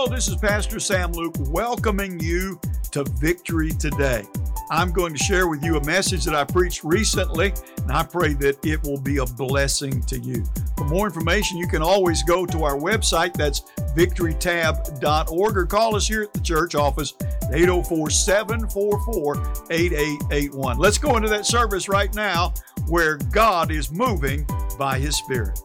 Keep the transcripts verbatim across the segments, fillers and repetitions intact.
Hello, this is Pastor Sam Luke welcoming you to Victory Today. I'm going to share with you a message that I preached recently, and I pray that it will be a blessing to you. For more information, you can always go to our website. That's victory tab dot org, or call us here at the church office, eight oh four, seven four four, eight eight eight one. Let's go into that service right now where God is moving by His Spirit.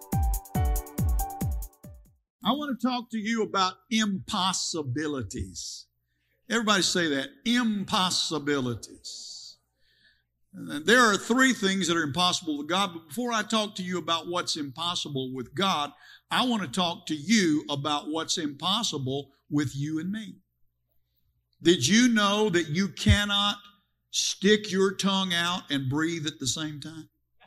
I want to talk to you about impossibilities. Everybody say that, impossibilities. And there are three things that are impossible with God, but before I talk to you about what's impossible with God, I want to talk to you about what's impossible with you and me. Did you know that you cannot stick your tongue out and breathe at the same time?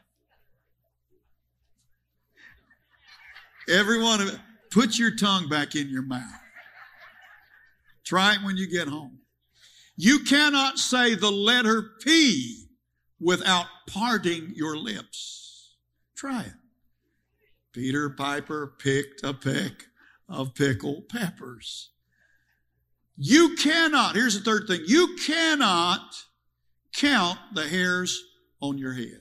Every one of it. Put your tongue back in your mouth. Try it when you get home. You cannot say the letter P without parting your lips. Try it. Peter Piper picked a peck of pickled peppers. You cannot, here's the third thing, you cannot count the hairs on your head.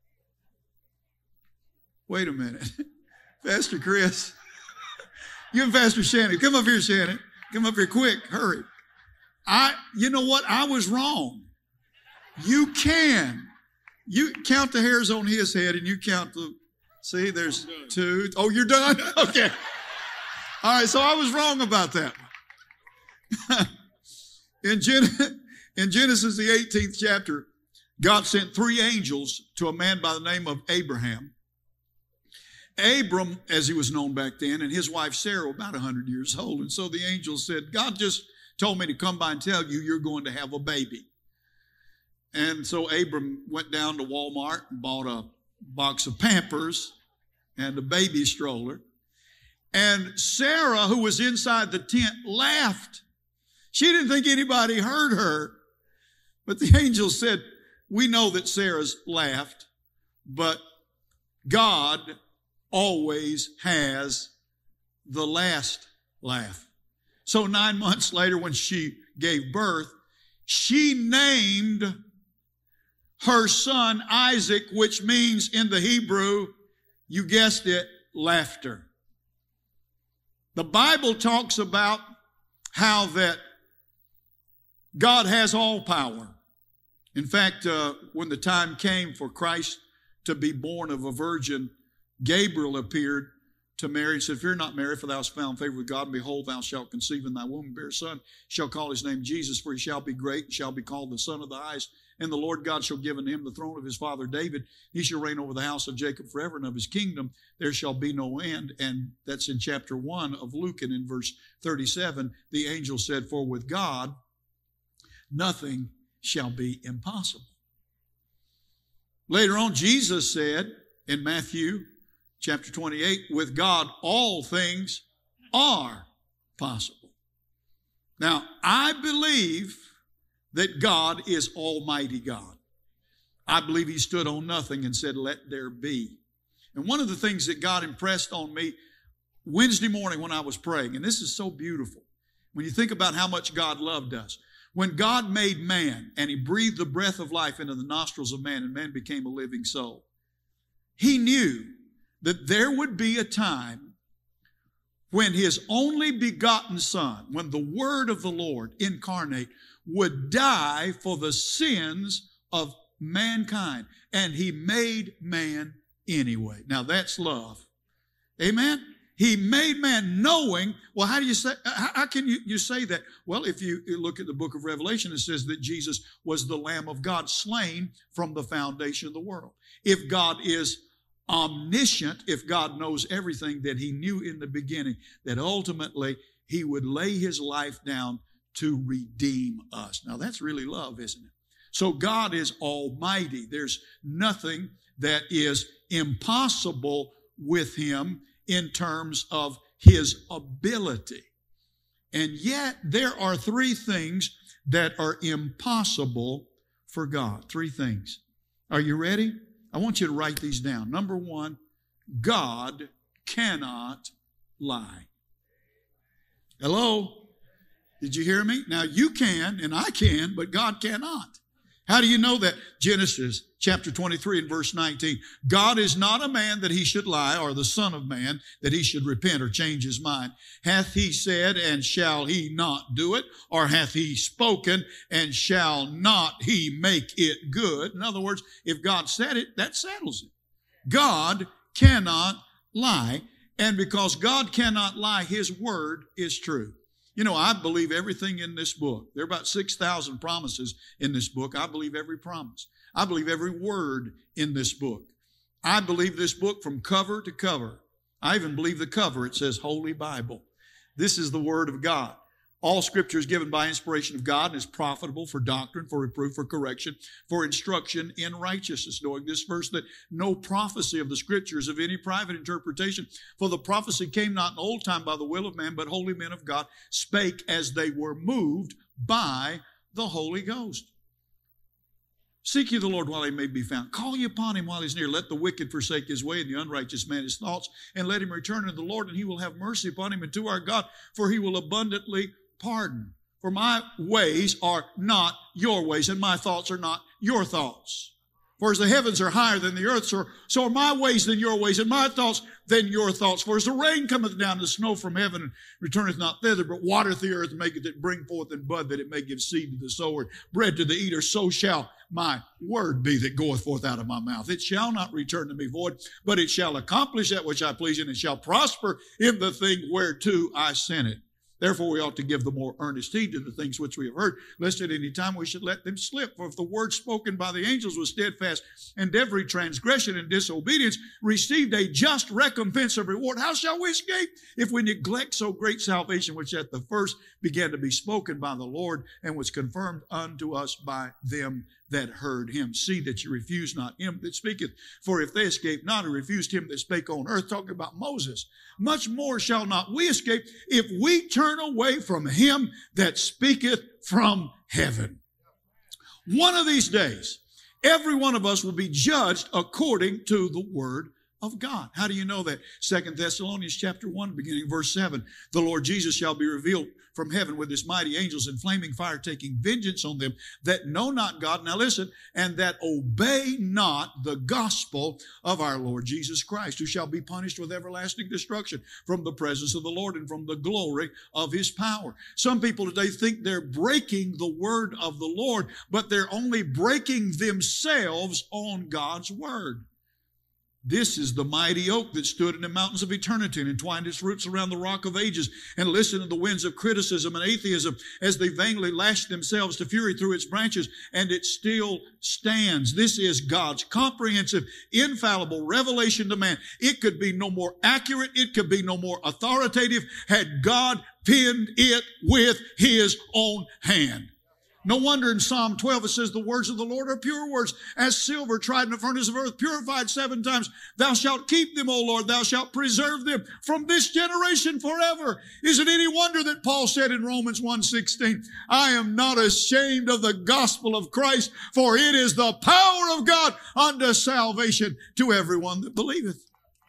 Wait a minute. Pastor Chris, you and Pastor Shannon, come up here, Shannon. Come up here quick, hurry. I, you know what? I was wrong. You can. You count the hairs on his head and you count the, see, there's two. Oh, you're done? Okay. All right, so I was wrong about that one. in, Gen- in Genesis, the eighteenth chapter, God sent three angels to a man by the name of Abraham. Abram, as he was known back then, and his wife Sarah were about one hundred years old. And so the angel said, God just told me to come by and tell you you're going to have a baby. And so Abram went down to Walmart and bought a box of Pampers and a baby stroller. And Sarah, who was inside the tent, laughed. She didn't think anybody heard her. But the angel said, we know that Sarah's laughed, but God always has the last laugh. So nine months later, when she gave birth, she named her son Isaac, which means in the Hebrew, you guessed it, laughter. The Bible talks about how that God has all power. In fact, uh, when the time came for Christ to be born of a virgin, Gabriel appeared to Mary and said, fear not, Mary, for thou hast found favor with God, and behold, thou shalt conceive in thy womb and bear a son, shall call his name Jesus, for he shall be great, and shall be called the Son of the Highest. And the Lord God shall give unto him the throne of his father David. He shall reign over the house of Jacob forever, and of his kingdom there shall be no end. And that's in chapter one of Luke, and in verse thirty-seven, the angel said, for with God nothing shall be impossible. Later on, Jesus said in Matthew chapter twenty-eight, with God, all things are possible. Now, I believe that God is Almighty God. I believe He stood on nothing and said, let there be. And one of the things that God impressed on me Wednesday morning when I was praying, and this is so beautiful, when you think about how much God loved us. When God made man and He breathed the breath of life into the nostrils of man and man became a living soul, He knew that there would be a time when His only begotten Son, when the Word of the Lord incarnate, would die for the sins of mankind. And He made man anyway. Now that's love. Amen? He made man knowing, well, how do you say, how, how can you, you say that? Well, if you, you look at the book of Revelation, it says that Jesus was the Lamb of God slain from the foundation of the world. If God is omniscient, if God knows everything, that He knew in the beginning that ultimately He would lay His life down to redeem us. Now that's really love, isn't it? So God is almighty. There's nothing that is impossible with Him in terms of His ability. And yet there are three things that are impossible for God. Three things. Are you ready? I want you to write these down. Number one, God cannot lie. Hello? Did you hear me? Now you can and I can, but God cannot. How do you know that? Genesis chapter twenty-three and verse nineteen. God is not a man that he should lie, or the son of man that he should repent or change his mind. Hath he said, and shall he not do it? Or hath he spoken, and shall not he make it good? In other words, if God said it, that settles it. God cannot lie. And because God cannot lie, his word is true. You know, I believe everything in this book. There are about six thousand promises in this book. I believe every promise. I believe every word in this book. I believe this book from cover to cover. I even believe the cover, it says Holy Bible. This is the Word of God. All Scripture is given by inspiration of God and is profitable for doctrine, for reproof, for correction, for instruction in righteousness. Knowing this verse, that no prophecy of the Scriptures of any private interpretation. For the prophecy came not in old time by the will of man, but holy men of God spake as they were moved by the Holy Ghost. Seek ye the Lord while he may be found. Call ye upon him while he is near. Let the wicked forsake his way, and the unrighteous man his thoughts, and let him return unto the Lord, and he will have mercy upon him and to our God, for he will abundantly pardon. For my ways are not your ways, and my thoughts are not your thoughts. For as the heavens are higher than the earth, so, so are my ways than your ways, and my thoughts than your thoughts. For as the rain cometh down, and the snow from heaven, and returneth not thither, but watereth the earth, and maketh it bring forth and bud, that it may give seed to the sower, bread to the eater, so shall my word be that goeth forth out of my mouth. It shall not return to me void, but it shall accomplish that which I please, and it shall prosper in the thing whereto I sent it. Therefore, we ought to give the more earnest heed to the things which we have heard, lest at any time we should let them slip. For if the word spoken by the angels was steadfast, and every transgression and disobedience received a just recompense of reward, how shall we escape if we neglect so great salvation, which at the first began to be spoken by the Lord, and was confirmed unto us by them that heard him? See that you refuse not him that speaketh. For if they escape not, or refused him that spake on earth, talking about Moses, much more shall not we escape if we turn away from him that speaketh from heaven. One of these days, every one of us will be judged according to the word of God. How do you know that? Second Thessalonians chapter one, beginning verse seven. The Lord Jesus shall be revealed from heaven with his mighty angels in flaming fire, taking vengeance on them that know not God. Now listen, and that obey not the gospel of our Lord Jesus Christ, who shall be punished with everlasting destruction from the presence of the Lord and from the glory of his power. Some people today think they're breaking the word of the Lord, but they're only breaking themselves on God's word. This is the mighty oak that stood in the mountains of eternity and entwined its roots around the rock of ages, and listened to the winds of criticism and atheism as they vainly lashed themselves to fury through its branches, and it still stands. This is God's comprehensive, infallible revelation to man. It could be no more accurate. It could be no more authoritative had God penned it with his own hand. No wonder in Psalm twelve it says, the words of the Lord are pure words, as silver tried in the furnace of earth, purified seven times. Thou shalt keep them, O Lord. Thou shalt preserve them from this generation forever. Is it any wonder that Paul said in Romans one sixteen, I am not ashamed of the gospel of Christ, for it is the power of God unto salvation to everyone that believeth.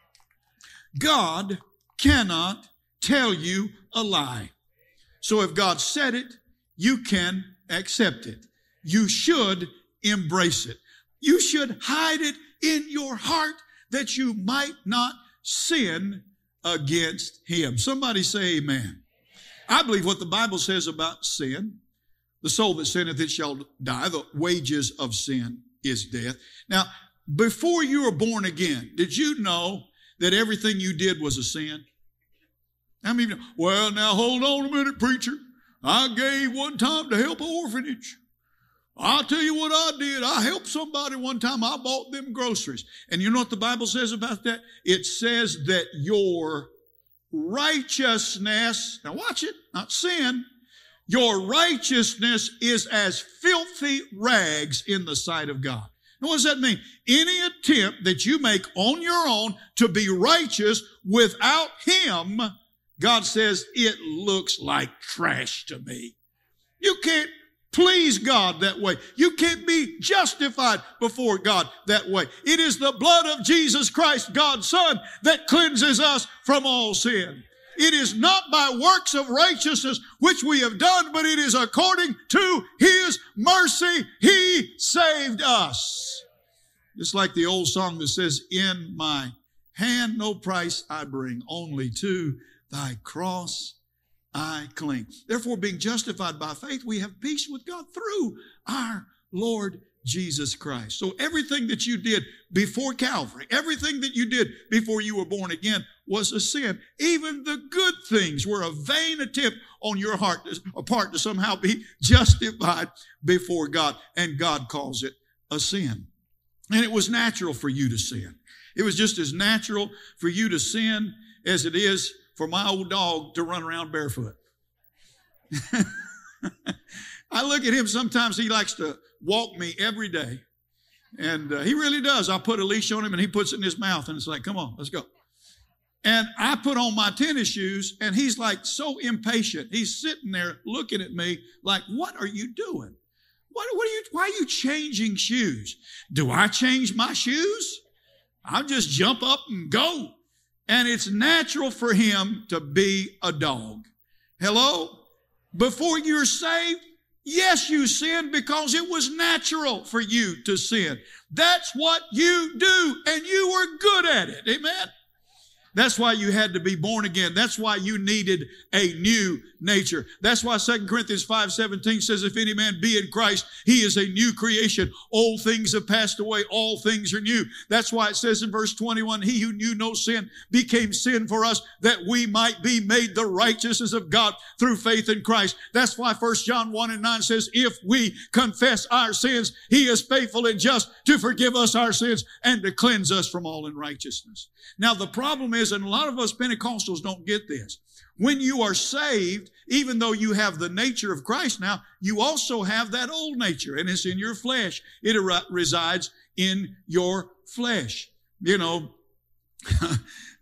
God cannot tell you a lie. So if God said it, you can accept it. You should embrace it. You should hide it in your heart that you might not sin against him. Somebody say amen. I believe what the Bible says about sin. The soul that sinneth, it shall die. The wages of sin is death. Now, before you were born again, did you know that everything you did was a sin? How many of you know? Well, now hold on a minute, preacher. I gave one time to help an orphanage. I'll tell you what I did. I helped somebody one time. I bought them groceries. And you know what the Bible says about that? It says that your righteousness, now watch it, not sin, your righteousness is as filthy rags in the sight of God. Now what does that mean? Any attempt that you make on your own to be righteous without him, God says, it looks like trash to me. You can't please God that way. You can't be justified before God that way. It is the blood of Jesus Christ, God's Son, that cleanses us from all sin. it is not by works of righteousness which we have done, but it is according to His mercy He saved us. Just like the old song that says, in my hand no price I bring, only to thy cross I cling. Therefore, being justified by faith, we have peace with God through our Lord Jesus Christ. So everything that you did before Calvary, everything that you did before you were born again was a sin. Even the good things were a vain attempt on your heart, a part to somehow be justified before God. And God calls it a sin. And it was natural for you to sin. It was just as natural for you to sin as it is for my old dog to run around barefoot. I look at him, sometimes he likes to walk me every day. And uh, he really does. I put a leash on him and he puts it in his mouth and it's like, come on, let's go. And I put on my tennis shoes and he's like so impatient. He's sitting there looking at me like, what are you doing? What, what are you, why are you changing shoes? Do I change my shoes? I'll just jump up and go. And it's natural for him to be a dog. Hello? Before you're saved, yes, you sinned because it was natural for you to sin. That's what you do, and you were good at it. Amen? That's why you had to be born again. That's why you needed a new nature. That's why Second Corinthians five seventeen says, if any man be in Christ, he is a new creation. Old things have passed away. All things are new. That's why it says in verse twenty-one, he who knew no sin became sin for us that we might be made the righteousness of God through faith in Christ. That's why First John one and nine says, if we confess our sins, he is faithful and just to forgive us our sins and to cleanse us from all unrighteousness. Now, the problem is, and a lot of us Pentecostals don't get this, when you are saved, even though you have the nature of Christ now, you also have that old nature, and it's in your flesh. It ar- resides in your flesh. You know, uh,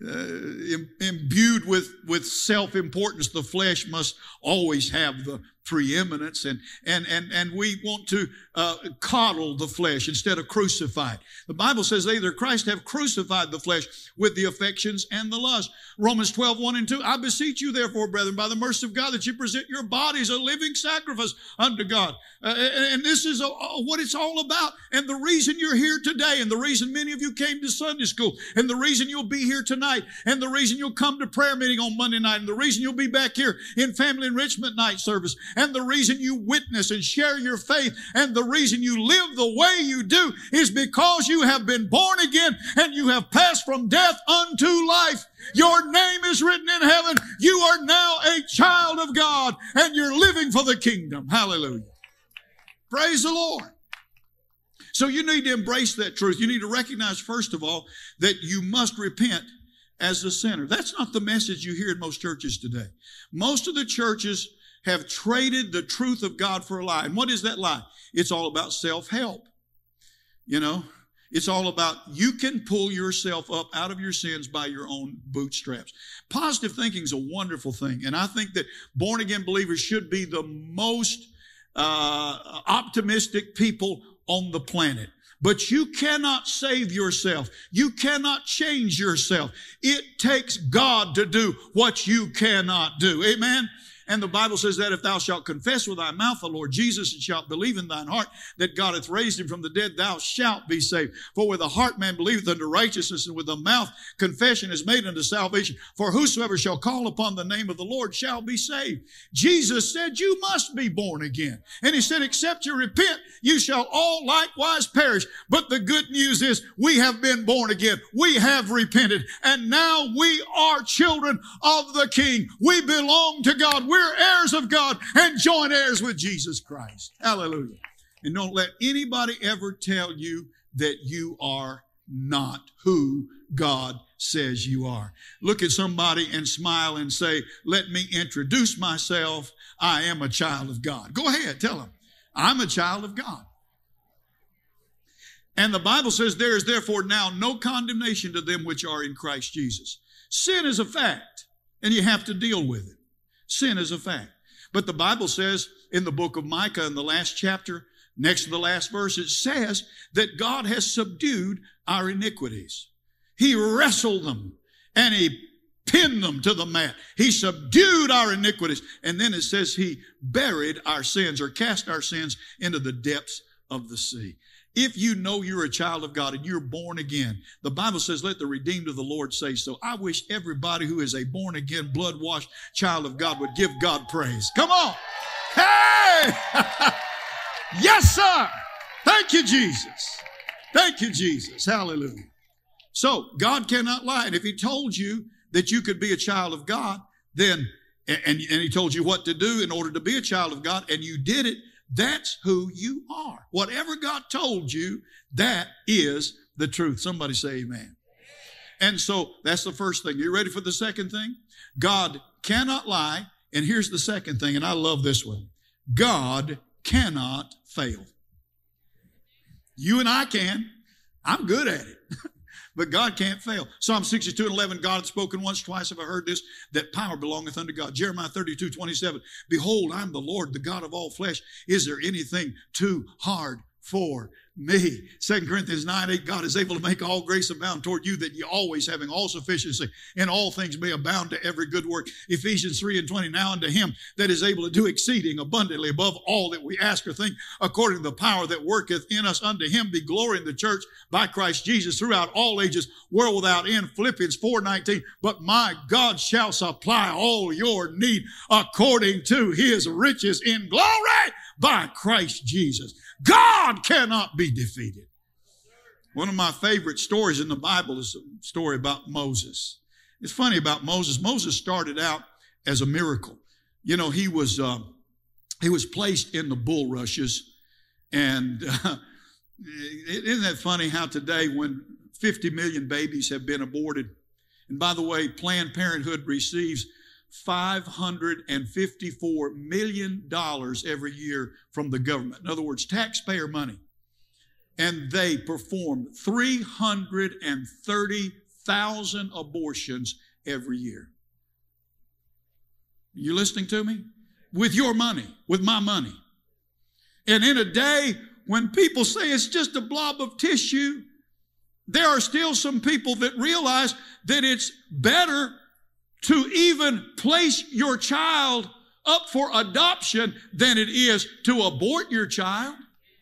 im- imbued with, with self-importance, the flesh must always have the preeminence, and and and and we want to uh, coddle the flesh instead of crucify it. The Bible says they, either Christ have crucified the flesh with the affections and the lust. Romans twelve, one and two, I beseech you therefore, brethren, by the mercy of God, that you present your bodies a living sacrifice unto God. Uh, and this is a, a, what it's all about. And the reason you're here today, and the reason many of you came to Sunday school, and the reason you'll be here tonight, and the reason you'll come to prayer meeting on Monday night, and the reason you'll be back here in family enrichment night service, and the reason you witness and share your faith, and the reason you live the way you do is because you have been born again and you have passed from death unto life. Your name is written in heaven. You are now a child of God and you're living for the kingdom. Hallelujah. Praise the Lord. So you need to embrace that truth. You need to recognize, first of all, that you must repent as a sinner. That's not the message you hear in most churches today. Most of the churches have traded the truth of God for a lie. And what is that lie? It's all about self-help. You know, it's all about you can pull yourself up out of your sins by your own bootstraps. Positive thinking is a wonderful thing. And I think that born-again believers should be the most uh, optimistic people on the planet. But you cannot save yourself. You cannot change yourself. It takes God to do what you cannot do. Amen? And the Bible says that if thou shalt confess with thy mouth the Lord Jesus and shalt believe in thine heart that God hath raised him from the dead, thou shalt be saved. For with the heart man believeth unto righteousness, and with the mouth confession is made unto salvation. For whosoever shall call upon the name of the Lord shall be saved. Jesus said, you must be born again. And he said, except you repent, you shall all likewise perish. But the good news is we have been born again. We have repented. And now we are children of the King. We belong to God. We're We're heirs of God and joint heirs with Jesus Christ. Hallelujah. And don't let anybody ever tell you that you are not who God says you are. Look at somebody and smile and say, let me introduce myself. I am a child of God. Go ahead, tell them. I'm a child of God. And the Bible says there is therefore now no condemnation to them which are in Christ Jesus. Sin is a fact, and you have to deal with it. Sin is a fact. But the Bible says in the book of Micah in the last chapter, next to the last verse, it says that God has subdued our iniquities. He wrestled them and he pinned them to the mat. He subdued our iniquities. And then it says he buried our sins or cast our sins into the depths of the sea. If you know you're a child of God and you're born again, the Bible says, let the redeemed of the Lord say so. I wish everybody who is a born again, blood washed child of God would give God praise. Come on. Hey! Yes, sir. Thank you, Jesus. Thank you, Jesus. Hallelujah. So God cannot lie. And if he told you that you could be a child of God, then, and, and he told you what to do in order to be a child of God, and you did it, that's who you are. Whatever God told you, that is the truth. Somebody say amen. And so that's the first thing. You ready for the second thing? God cannot lie. And here's the second thing, and I love this one. God cannot fail. You and I can. I'm good at it. But God can't fail. Psalm sixty-two and eleven, God hath spoken once, twice have I heard this, that power belongeth unto God. Jeremiah thirty-two, twenty-seven, behold, I'm the Lord, the God of all flesh. Is there anything too hard for me? Second Corinthians nine, eight, God is able to make all grace abound toward you, that you always having all sufficiency in all things may abound to every good work. Ephesians three and twenty, now unto him that is able to do exceeding abundantly above all that we ask or think, according to the power that worketh in us, unto him be glory in the church by Christ Jesus throughout all ages, world without end. Philippians four nineteen, but my God shall supply all your need according to his riches in glory by Christ Jesus. God cannot be defeated. One of my favorite stories in the Bible is a story about Moses. It's funny about Moses. Moses started out as a miracle. You know, he was uh, he was placed in the bulrushes, and uh, isn't that funny how today, when fifty million babies have been aborted, and by the way, Planned Parenthood receives five hundred fifty-four million dollars every year from the government. In other words, taxpayer money. And they perform three hundred thirty thousand abortions every year. You listening to me? With your money, with my money. And in a day when people say it's just a blob of tissue, there are still some people that realize that it's better to even place your child up for adoption than it is to abort your child.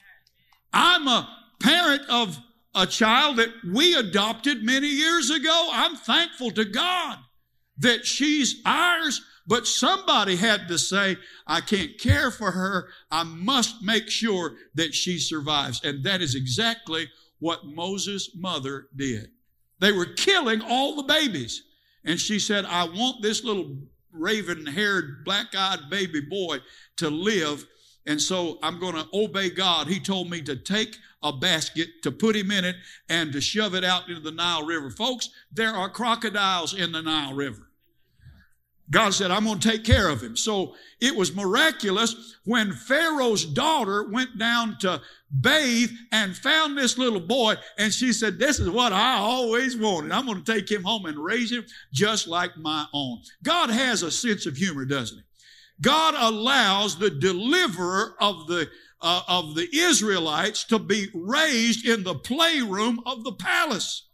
I'm a parent of a child that we adopted many years ago. I'm thankful to God that she's ours, but somebody had to say, I can't care for her. I must make sure that she survives. And that is exactly what Moses' mother did. They were killing all the babies. And she said, I want this little raven-haired, black-eyed baby boy to live. And so I'm going to obey God. He told me to take a basket, to put him in it, and to shove it out into the Nile River. Folks, there are crocodiles in the Nile River. God said, I'm going to take care of him. So it was miraculous when Pharaoh's daughter went down to bathe and found this little boy, and she said, this is what I always wanted. I'm going to take him home and raise him just like my own. God has a sense of humor, doesn't he? God allows the deliverer of the uh, of the Israelites to be raised in the playroom of the palace.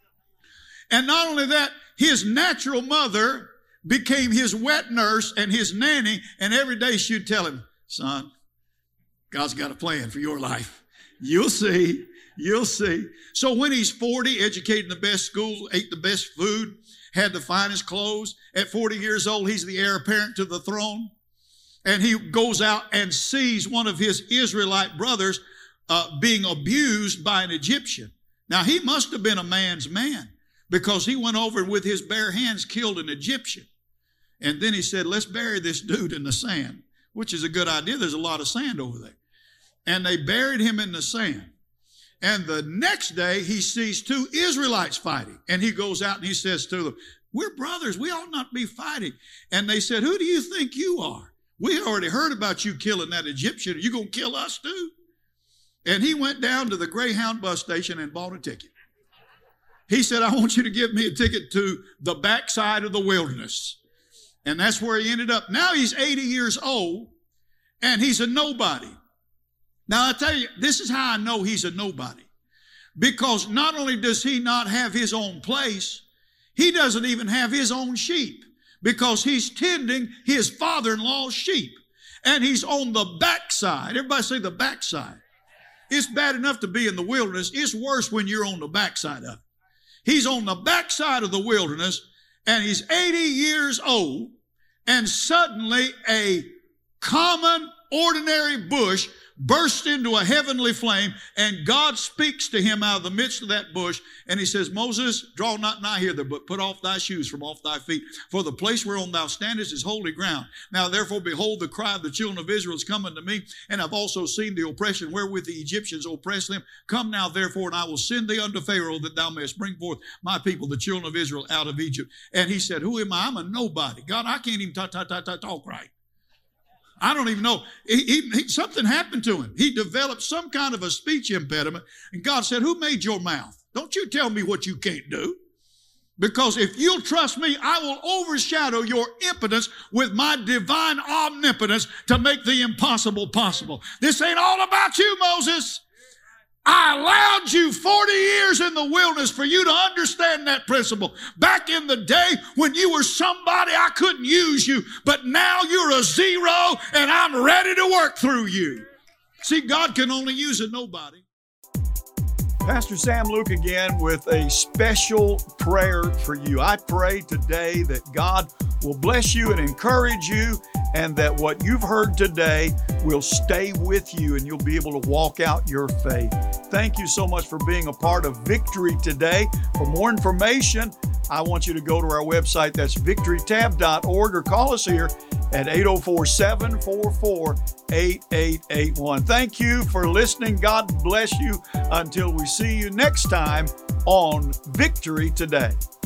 And not only that, his natural mother became his wet nurse and his nanny, and every day she'd tell him, son, God's got a plan for your life. You'll see. You'll see. So when he's forty, educated in the best schools, ate the best food, had the finest clothes, at forty years old, he's the heir apparent to the throne. And he goes out and sees one of his Israelite brothers uh, being abused by an Egyptian. Now, he must have been a man's man, because he went over and with his bare hands killed an Egyptian. And then he said, let's bury this dude in the sand, which is a good idea. There's a lot of sand over there. And they buried him in the sand. And the next day he sees two Israelites fighting. And he goes out and he says to them, we're brothers. We ought not be fighting. And they said, who do you think you are? We already heard about you killing that Egyptian. Are you going to kill us too? And he went down to the Greyhound bus station and bought a ticket. He said, I want you to give me a ticket to the backside of the wilderness. And that's where he ended up. Now he's eighty years old and he's a nobody. Now I tell you, this is how I know he's a nobody. Because not only does he not have his own place, He doesn't even have his own sheep because he's tending his father-in-law's sheep. And he's on the backside. Everybody say the backside. It's bad enough to be in the wilderness. It's worse when you're on the backside of it. He's on the backside of the wilderness, and he's eighty years old, and suddenly a common, ordinary bush bursts into a heavenly flame, and God speaks to him out of the midst of that bush, and he says, Moses, draw not nigh hither, but put off thy shoes from off thy feet, for the place whereon thou standest is holy ground. Now therefore, behold, the cry of the children of Israel is come unto me, and I've also seen the oppression wherewith the Egyptians oppress them. Come now therefore, and I will send thee unto Pharaoh, that thou mayest bring forth my people, the children of Israel, out of Egypt. And he said, who am I? I'm a nobody. God, I can't even talk, talk, talk, talk right. I don't even know. He, he, he, something happened to him. He developed some kind of a speech impediment. And God said, who made your mouth? Don't you tell me what you can't do. Because if you'll trust me, I will overshadow your impotence with my divine omnipotence to make the impossible possible. This ain't all about you, Moses. I allowed you forty years in the wilderness for you to understand that principle. Back in the day when you were somebody, I couldn't use you, but now you're a zero and I'm ready to work through you. See, God can only use a nobody. Pastor Sam Luke again with a special prayer for you. I pray today that God will bless you and encourage you, and that what you've heard today will stay with you and you'll be able to walk out your faith. Thank you so much for being a part of Victory today. For more information, I want you to go to our website. That's victory tab dot org, or call us here at eight oh four, seven four four, eight eight eight one. Thank you for listening. God bless you until we see you next time on Victory Today.